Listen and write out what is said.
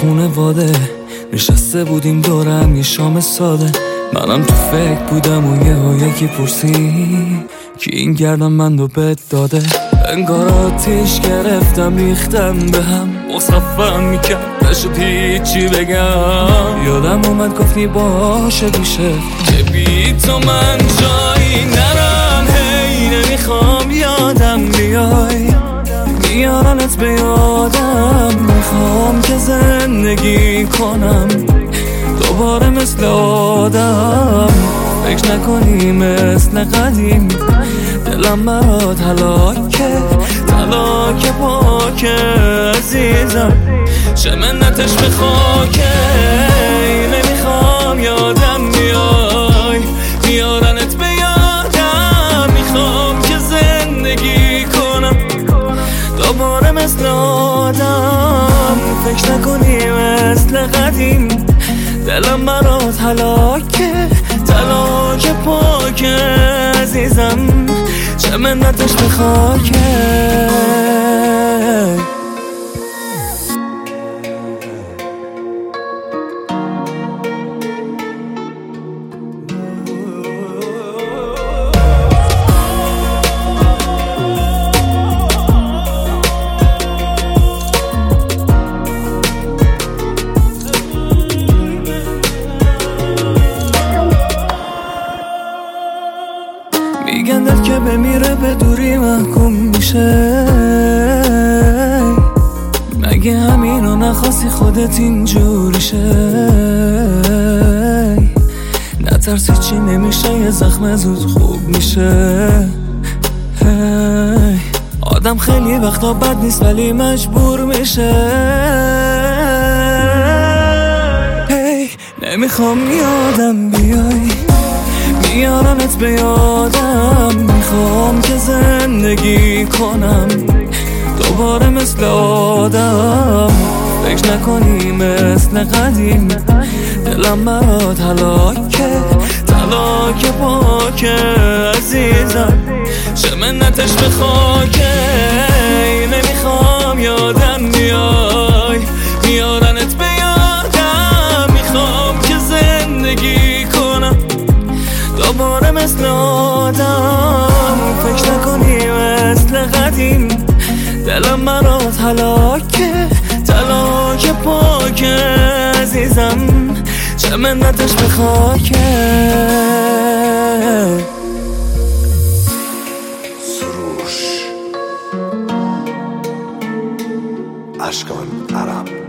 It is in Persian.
خونواده نشسته بودیم دورم یه شام ساده. منم تو فکر بودم و یکی پرسی کی این گردم من رو بد داده. انگار آتیش گرفتم ریختم به هم مصفم میکرد نشد هیچی بگم. یادم اومد گفتی باشه میشه که بی تو من جایی نرم. هی نمیخوام یادم بیای میارنت به یادم. میخوام که زندگی کنم دوباره مثل آدم. فکر نکنی مثل قدیم دلم برات هلاکه تلاک پاکه عزیزم چه منتش به خاکه. نمیخوام یادم بیای میارنت به یادم. میخوام که زندگی کنم دوباره مثل آدم. فکر نکنی مثل قدیم دلم برات هلاکه تلاک پاکه عزیزم چه منتش به خاکه. میگن دل که بمیره به دوری محکوم میشه. مگه همینو نخواستی خودت اینجوری شه؟ نترسی چی نمیشه یه زخم زود خوب میشه. آدم خیلی وقتا بد نیست ولی مجبور میشه. نمیخوام یادم بیای میارنت به یادم. میخوام که زندگی کنم دوباره مثل آدم. فکر نکنی مثل قدیم دلم برات هلاکه تلاک پاکه عزیزم چه منتش به خاکه. نمیخوام یادم بیای میارنت به یادم. میخوام که زندگی کنم دوباره مثل آدم. فکر نکنی مثل قدیم دلم برات هلاکه تلاک پاکه عزیزم چه منتش به خاکه. سروش عشق من عرب